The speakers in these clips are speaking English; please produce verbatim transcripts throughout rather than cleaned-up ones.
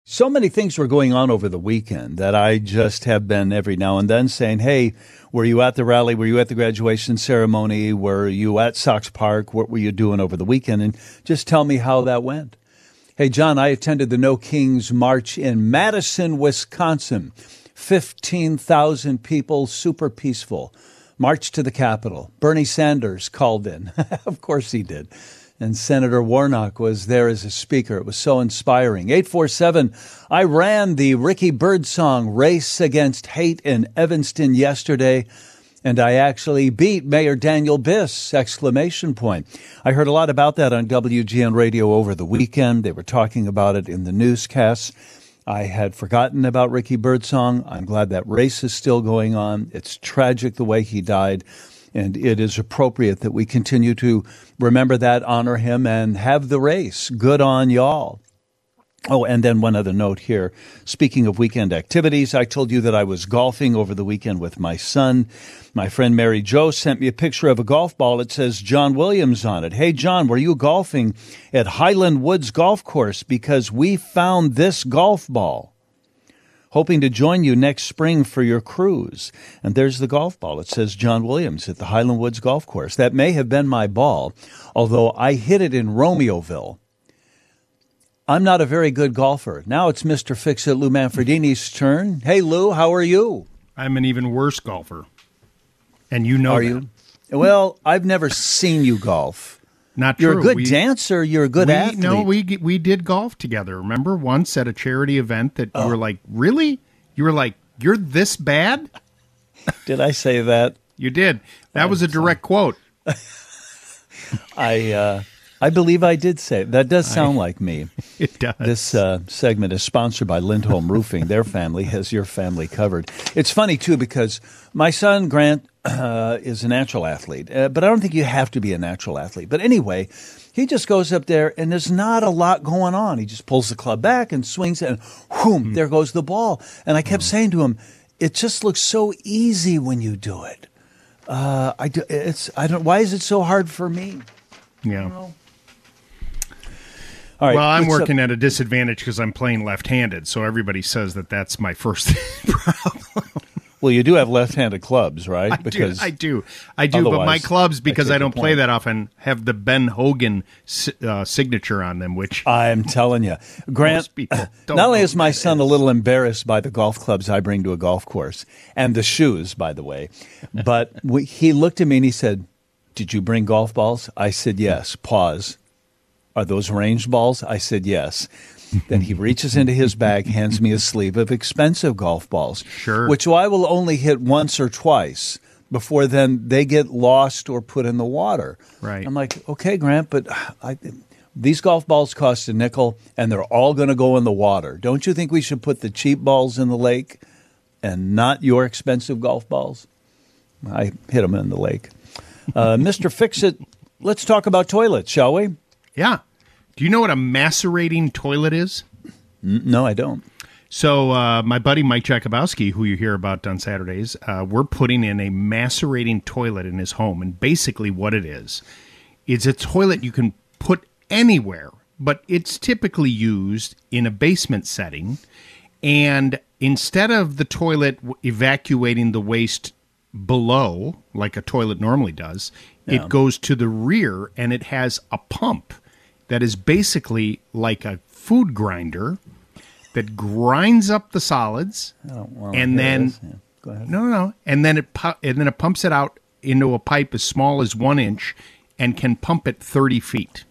So many things were going on over the weekend that I just have been every now and then saying, hey, were you at the rally? Were you at the graduation ceremony? Were you at Sox Park? What were you doing over the weekend? And just tell me how that went. Hey, John, I attended the No Kings March in Madison, Wisconsin. fifteen thousand people, super peaceful. March to the Capitol. Bernie Sanders called in. Of course he did. And Senator Warnock was there as a speaker. It was so inspiring. eight four seven, I ran the Ricky Birdsong Race Against Hate in Evanston yesterday, and I actually beat Mayor Daniel Biss, exclamation point. I heard a lot about that on W G N Radio over the weekend. They were talking about it in the newscasts. I had forgotten about Ricky Birdsong. I'm glad that race is still going on. It's tragic the way he died. And it is appropriate that we continue to remember that, honor him, and have the race. Good on y'all. Oh, and then one other note here. Speaking of weekend activities, I told you that I was golfing over the weekend with my son. My friend Mary Jo sent me a picture of a golf ball. It says John Williams on it. Hey, John, were you golfing at Highland Woods Golf Course? Because we found this golf ball. Hoping to join you next spring for your cruise. And there's the golf ball. It says John Williams at the Highland Woods Golf Course. That may have been my ball, although I hit it in Romeoville. I'm not a very good golfer. Now it's Mister Fix-It Lou Manfredini's turn. Hey, Lou, how are you? I'm an even worse golfer. And you know Are that. you? Well, I've never seen you golf. Not You're true. a good we, dancer. You're a good we, athlete. No, we we did golf together. Remember once at a charity event that oh. you were like, really? You were like, you're this bad? Did I say that? You did. That was a direct quote. I uh, I believe I did say it. That does sound I, like me. It does. This uh, segment is sponsored by Lindholm Roofing. Their family has your family covered. It's funny, too, because my son, Grant, uh, is a natural athlete. Uh, but I don't think you have to be a natural athlete. But anyway, he just goes up there, and there's not a lot going on. He just pulls the club back and swings it, and whoom, mm. there goes the ball. And I kept mm. saying to him, it just looks so easy when you do it. Uh, I do, it's I don't. Why is it so hard for me? Yeah. You know? All right, well, I'm working up? at a disadvantage because I'm playing left-handed, so everybody says that that's my first problem. Well, you do have left-handed clubs, right? I because do, I do, I do. But my clubs, because I, I don't play that often, have the Ben Hogan uh, signature on them, which I'm telling you, Grant. Not only is my son is. a little embarrassed by the golf clubs I bring to a golf course and the shoes, by the way, but we, he looked at me and he said, "Did you bring golf balls?" I said, "Yes." Pause. Are those ranged balls? I said, yes. Then he reaches into his bag, hands me a sleeve of expensive golf balls, sure, which I will only hit once or twice before then they get lost or put in the water. Right. I'm like, okay, Grant, but I, these golf balls cost a nickel, and they're all going to go in the water. Don't you think we should put the cheap balls in the lake and not your expensive golf balls? I hit them in the lake. Uh, Mister Fix-It, let's talk about toilets, shall we? Yeah. Do you know what a macerating toilet is? No, I don't. So uh, my buddy Mike Jakubowski, who you hear about on Saturdays, uh, we're putting in a macerating toilet in his home. And basically what it is, it's a toilet you can put anywhere, but it's typically used in a basement setting. And instead of the toilet evacuating the waste below, like a toilet normally does, yeah. it goes to the rear, and it has a pump that is basically like a food grinder that grinds up the solids, oh, well, and then yeah. Go ahead. no, no, and then it pu- and then it pumps it out into a pipe as small as one inch, and can pump it thirty feet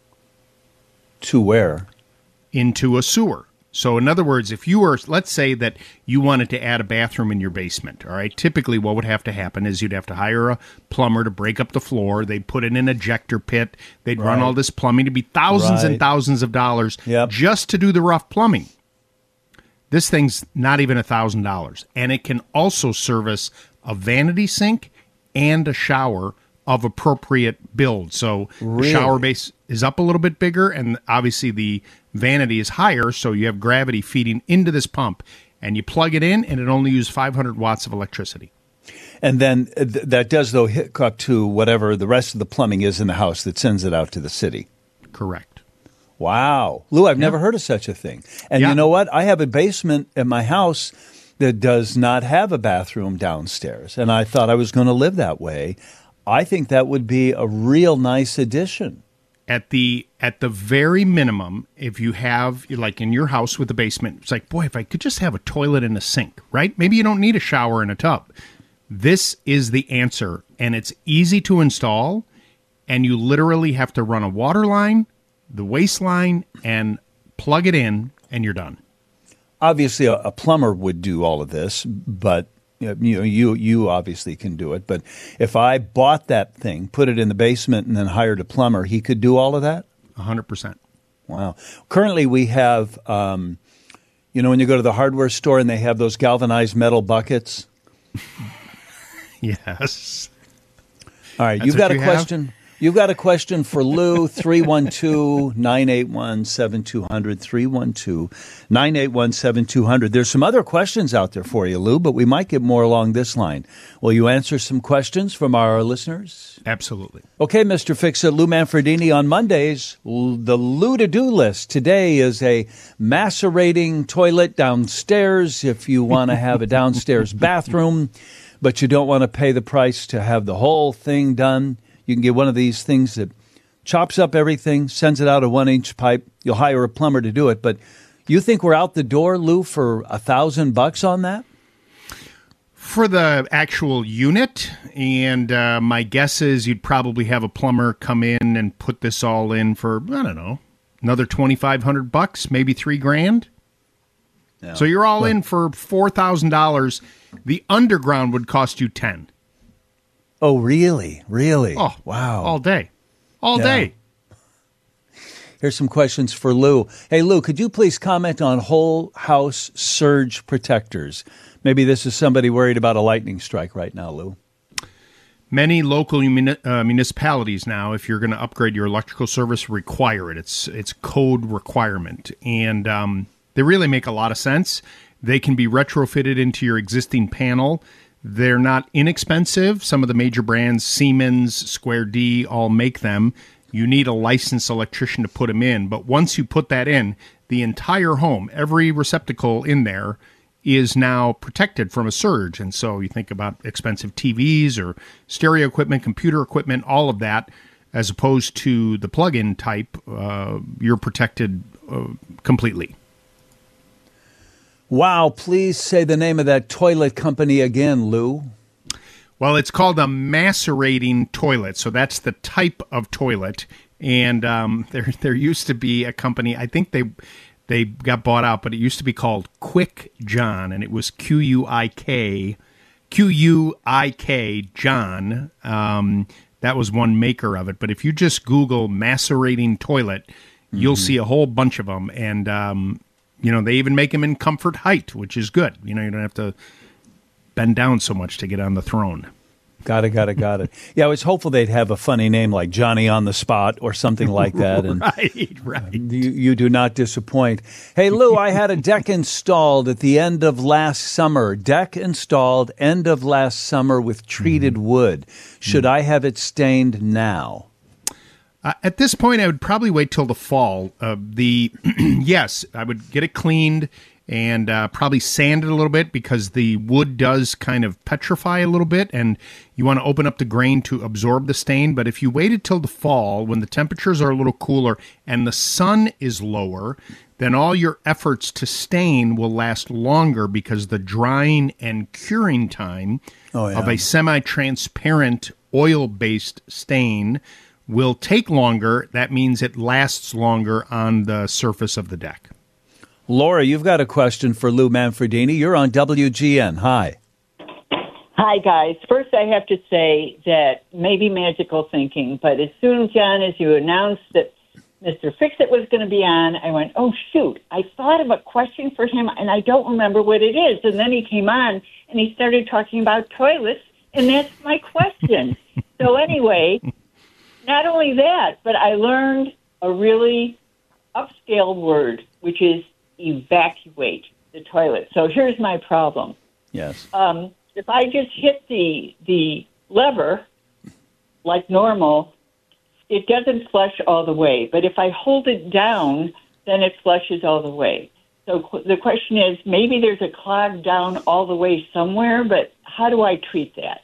to where? Into a sewer. So in other words, if you were, let's say that you wanted to add a bathroom in your basement, all right, typically what would have to happen is you'd have to hire a plumber to break up the floor. They'd put in an ejector pit. They'd right. run all this plumbing. It'd be thousands right. and thousands of dollars yep. just to do the rough plumbing. This thing's not even a thousand dollars. And it can also service a vanity sink and a shower of appropriate build. So really? The shower base is up a little bit bigger, and obviously the vanity is higher, so you have gravity feeding into this pump, and you plug it in, and it only uses five hundred watts of electricity. And then th- that does, though, hook up to whatever the rest of the plumbing is in the house that sends it out to the city. Correct. Wow. Lou, I've yeah. never heard of such a thing. And yeah. you know what? I have a basement at my house that does not have a bathroom downstairs. And I thought I was going to live that way. I think that would be a real nice addition. At the at the very minimum, if you have, like in your house with a basement, it's like, boy, if I could just have a toilet and a sink, right? Maybe you don't need a shower and a tub. This is the answer, and it's easy to install, and you literally have to run a water line, the waste line, and plug it in, and you're done. Obviously, a, a plumber would do all of this, but you know, you you obviously can do it. But if I bought that thing, put it in the basement, and then hired a plumber, he could do all of that? one hundred percent. Wow. Currently, we have, um, you know, when you go to the hardware store and they have those galvanized metal buckets. Yes. All right, That's you've got a you question. Have? You've got a question for Lou, three one two, nine eight one, seven two zero zero, three one two, nine eight one, seven two zero zero. There's some other questions out there for you, Lou, but we might get more along this line. Will you answer some questions from our listeners? Absolutely. Okay, Mister Fix-It, Lou Manfredini on Mondays. The Lou to-do list today is a macerating toilet downstairs if you want to have a downstairs bathroom, but you don't want to pay the price to have the whole thing done. You can get one of these things that chops up everything, sends it out a one-inch pipe. You'll hire a plumber to do it. But you think we're out the door, Lou, for a thousand bucks on that? For the actual unit, and uh, my guess is you'd probably have a plumber come in and put this all in for, I don't know, another twenty-five hundred bucks, maybe three grand. Yeah. So you're all well, in for four thousand dollars. The underground would cost you ten. Oh, really? Really? Oh, wow. All day. All yeah. day. Here's some questions for Lou. Hey, Lou, could you please comment on whole house surge protectors? Maybe this is somebody worried about a lightning strike right now, Lou. Many local muni- uh, municipalities now, if you're going to upgrade your electrical service, require it. It's it's code requirement. And um, they really make a lot of sense. They can be retrofitted into your existing panel. They're not inexpensive. Some of the major brands, Siemens, Square D, all make them. You need a licensed electrician to put them in. But once you put that in, the entire home, every receptacle in there is now protected from a surge. And so you think about expensive T Vs or stereo equipment, computer equipment, all of that, as opposed to the plug-in type, uh, you're protected uh, completely. Wow, please say the name of that toilet company again, Lou. Well, it's called a macerating toilet, so that's the type of toilet. And um, there there used to be a company, I think they they got bought out, but it used to be called Quick John, and it was Q U I K, Q U I K John. Um, that was one maker of it. But if you just Google macerating toilet, mm-hmm. you'll see a whole bunch of them, and um you know, they even make them in comfort height, which is good. You know, you don't have to bend down so much to get on the throne. Got it, got it, got it. Yeah, I was hopeful they'd have a funny name like Johnny on the Spot or something like that. And right, right. You, you do not disappoint. Hey, Lou, I had a deck installed at the end of last summer. Deck installed end of last summer with treated mm-hmm. wood. Should mm-hmm. I have it stained now? Uh, at this point, I would probably wait till the fall. Uh, the yes, I would get it cleaned and uh, probably sand it a little bit because the wood does kind of petrify a little bit, and you want to open up the grain to absorb the stain. But if you waited till the fall, when the temperatures are a little cooler and the sun is lower, then all your efforts to stain will last longer because the drying and curing time oh, yeah. of a semi-transparent oil-based stain will take longer. That means it lasts longer on the surface of the deck. Laura, you've got a question for Lou Manfredini. You're on W G N. Hi. Hi, guys. First, I have to say that maybe magical thinking, but as soon, John, as you announced that Mister Fix-It was going to be on, I went, oh, shoot. I thought of a question for him, and I don't remember what it is. And then he came on, and he started talking about toilets, and that's my question. So anyway... Not only that, but I learned a really upscale word, which is evacuate the toilet. So here's my problem. Yes. Um, if I just hit the the lever like normal, it doesn't flush all the way. But if I hold it down, then it flushes all the way. So qu- the question is, maybe there's a clog down all the way somewhere, but how do I treat that?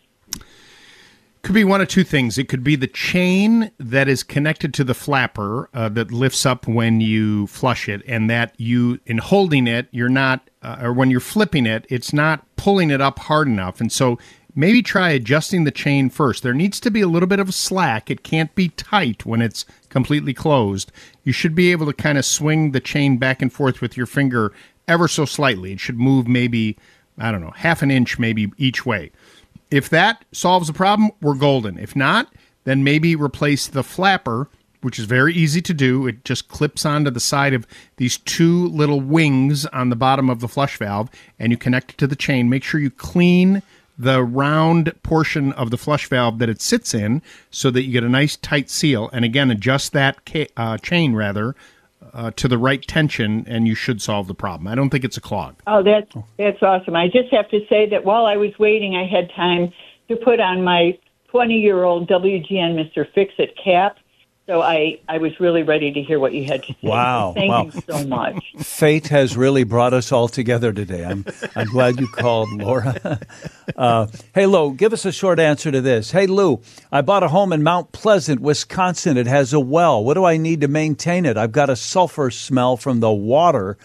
Could be one of two things. It could be the chain that is connected to the flapper uh, that lifts up when you flush it, and that you, in holding it, you're not, uh, or when you're flipping it, it's not pulling it up hard enough. And so maybe try adjusting the chain first. There needs to be a little bit of slack. It can't be tight when it's completely closed. You should be able to kind of swing the chain back and forth with your finger ever so slightly. It should move maybe, I don't know, half an inch maybe each way. If that solves the problem, we're golden. If not, then maybe replace the flapper, which is very easy to do. It just clips onto the side of these two little wings on the bottom of the flush valve, and you connect it to the chain. Make sure you clean the round portion of the flush valve that it sits in so that you get a nice tight seal. And again, adjust that ca- uh, chain, rather, Uh, to the right tension, and you should solve the problem. I don't think it's a clog. Oh, that's that's awesome. I just have to say that while I was waiting, I had time to put on my twenty-year-old W G N Mister Fix-It cap. So I, I was really ready to hear what you had to say. Wow. Thank wow. you so much. Fate has really brought us all together today. I'm I'm glad you called, Laura. Uh, hey, Lou, give us a short answer to this. Hey, Lou, I bought a home in Mount Pleasant, Wisconsin. It has a well. What do I need to maintain it? I've got a sulfur smell from the water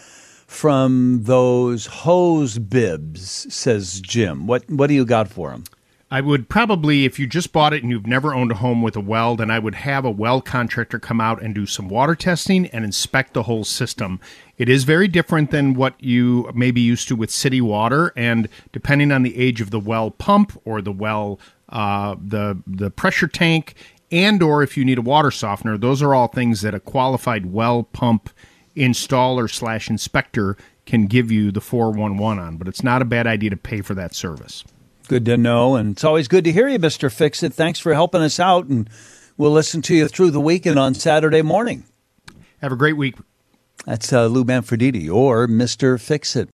from those hose bibs, says Jim. What, what do you got for him? I would probably, if you just bought it and you've never owned a home with a well, then I would have a well contractor come out and do some water testing and inspect the whole system. It is very different than what you may be used to with city water, and depending on the age of the well pump or the well, uh, the the pressure tank, and or if you need a water softener, those are all things that a qualified well pump installer slash inspector can give you the four one one on. But it's not a bad idea to pay for that service. Good to know, and it's always good to hear you, Mister Fix-It. Thanks for helping us out, and we'll listen to you through the weekend on Saturday morning. Have a great week. That's uh, Lou Manfredini, or Mister Fix-It.